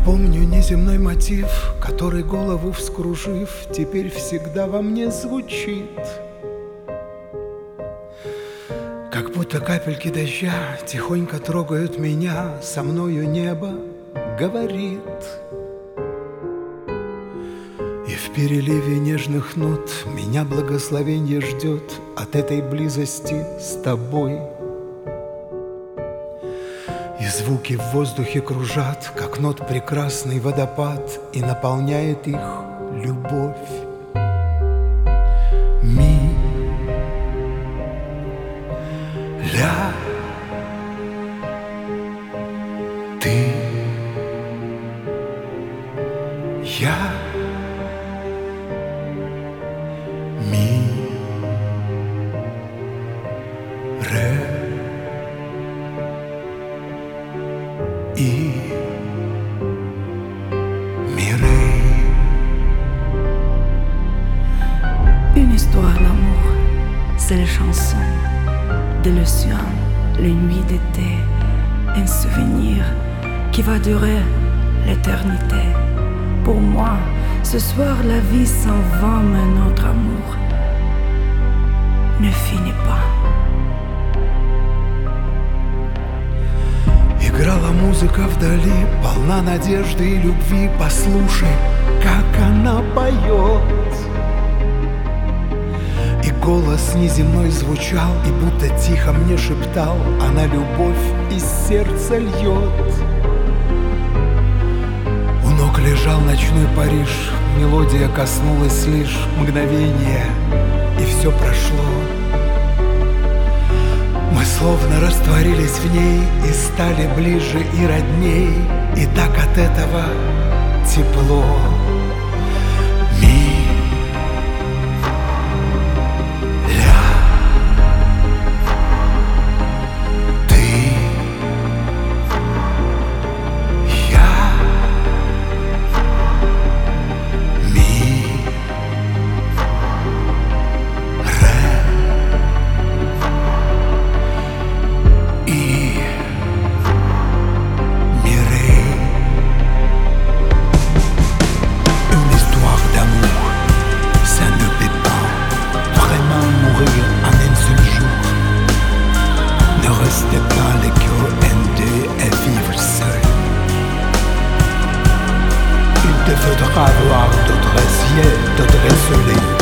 помню неземной мотив, который, голову вскружив, теперь всегда во мне звучит. Как будто капельки дождя тихонько трогают меня, со мною небо говорит. И в переливе нежных нот меня благословенье ждет от этой близости с тобой. И звуки в воздухе кружат, как нот прекрасный водопад, и наполняет их любовь. Ми, ля, ты, я, ми, ре и Mireille. Une histoire d'amour, c'est les chansons de l'océan, les nuits d'été, un souvenir qui va durer l'éternité. Pour moi, ce soir la vie s'en va, mais notre amour ne finit pas. Играла музыка вдали, полна надежды и любви. Послушай, как она поет. И голос неземной звучал, и будто тихо мне шептал: она любовь из сердца льет. У ног лежал ночной Париж, мелодия коснулась лишь мгновения, и все прошло. Мы словно растворились в ней и стали ближе и родней, и так от этого тепло. Ми, ля, ты, я, ми, ре и Mireille. Une histoire d'amour, ça ne peut pas vraiment mourir en un seul jour. Ne restez pas les cœurs endeux et vivre seul. Il te faudra voir d'autres yeux, d'autres soleils.